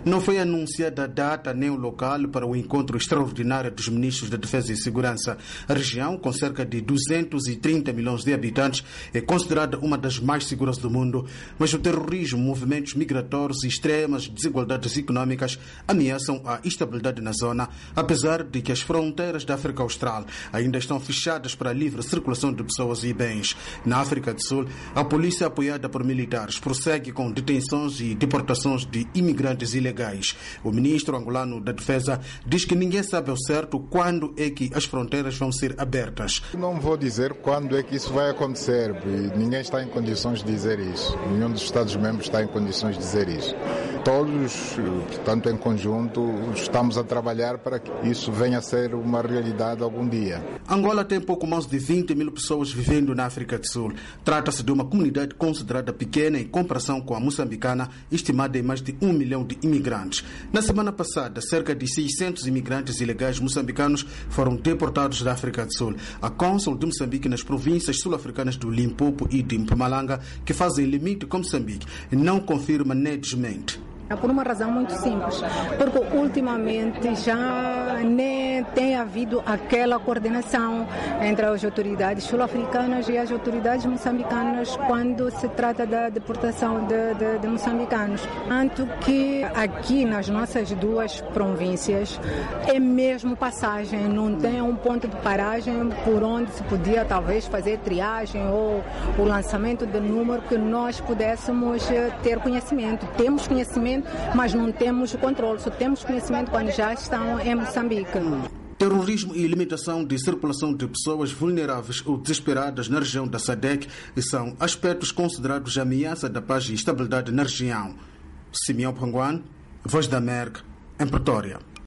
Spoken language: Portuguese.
Não foi anunciada a data nem o local para o encontro extraordinário dos ministros da Defesa e Segurança. A região, com cerca de 230 milhões de habitantes, é considerada uma das mais seguras do mundo, mas o terrorismo, movimentos migratórios e extremas desigualdades econômicas ameaçam a estabilidade na zona, apesar de que as fronteiras da África Austral ainda estão fechadas para a livre circulação de pessoas e bens. Na África do Sul, a polícia apoiada por militares prossegue com detenções e deportações de imigrantes ilegais. O ministro angolano da Defesa diz que ninguém sabe ao certo quando é que as fronteiras vão ser abertas. Não vou dizer quando é que isso vai acontecer, porque ninguém está em condições de dizer isso. Nenhum dos Estados-membros está em condições de dizer isso. Todos, portanto, em conjunto, estamos a trabalhar para que isso venha a ser uma realidade algum dia. Angola tem pouco mais de 20 mil pessoas vivendo na África do Sul. Trata-se de uma comunidade considerada pequena em comparação com a moçambicana, estimada em mais de 1 milhão de imigrantes. Na semana passada, cerca de 600 imigrantes ilegais moçambicanos foram deportados da África do Sul. A cônsul de Moçambique nas províncias sul-africanas do Limpopo e de Mpumalanga, que fazem limite com Moçambique, não confirma nem desmente. Por uma razão muito simples, porque ultimamente já nem tem havido aquela coordenação entre as autoridades sul-africanas e as autoridades moçambicanas quando se trata da deportação de moçambicanos. Tanto que aqui nas nossas duas províncias é mesmo passagem, não tem um ponto de paragem por onde se podia talvez fazer triagem ou o lançamento de número que nós pudéssemos ter conhecimento. Temos conhecimento, mas não temos o controle, só temos conhecimento quando já estão em Moçambique. Terrorismo e limitação de circulação de pessoas vulneráveis ou desesperadas na região da SADC são aspectos considerados ameaça da paz e estabilidade na região. Simeão Panguan, Voz da América, em Pretória.